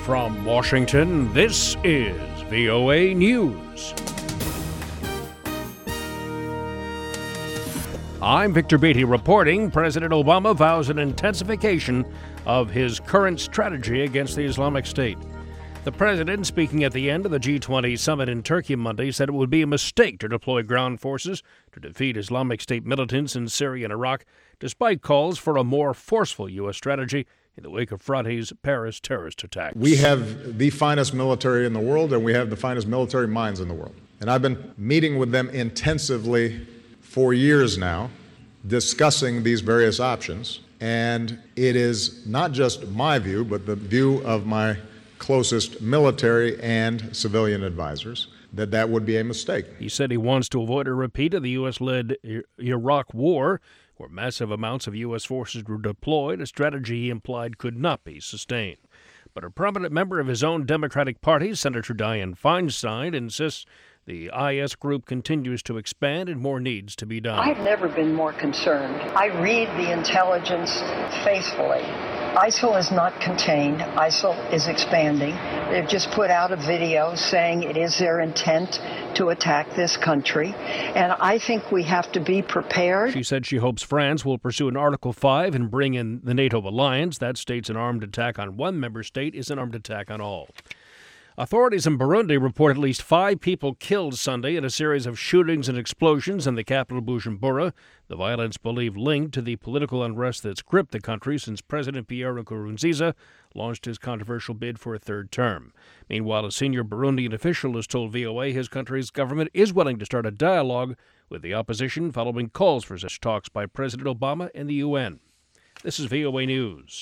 From Washington, this is VOA News. I'm Victor Beatty reporting President Obama vows an intensification of his current strategy against the Islamic State. The president, speaking at the end of the G20 summit in Turkey Monday, said it would be a mistake to deploy ground forces to defeat Islamic State militants in Syria and Iraq, despite calls for a more forceful U.S. strategy in the wake of Friday's Paris terrorist attacks. We have the finest military in the world, and we have the finest military minds in the world. And I've been meeting with them intensively for years now, discussing these various options. And it is not just my view, but the view of my closest military and civilian advisors that would be a mistake. He said he wants to avoid a repeat of the U.S.-led Iraq War, where massive amounts of U.S. forces were deployed, a strategy he implied could not be sustained. But a prominent member of his own Democratic Party, Senator Dianne Feinstein, insists the IS group continues to expand and more needs to be done. I've never been more concerned. I read the intelligence faithfully. ISIL is not contained. ISIL is expanding. They've just put out a video saying it is their intent to attack this country. And I think we have to be prepared. She said she hopes France will pursue an Article 5 and bring in the NATO alliance. That states an armed attack on one member state is an armed attack on all. Authorities in Burundi report at least 5 people killed Sunday in a series of shootings and explosions in the capital Bujumbura, the violence believed linked to the political unrest that's gripped the country since President Pierre Nkurunziza launched his controversial bid for a third term. Meanwhile, a senior Burundian official has told VOA his country's government is willing to start a dialogue with the opposition following calls for such talks by President Obama and the UN. This is VOA News.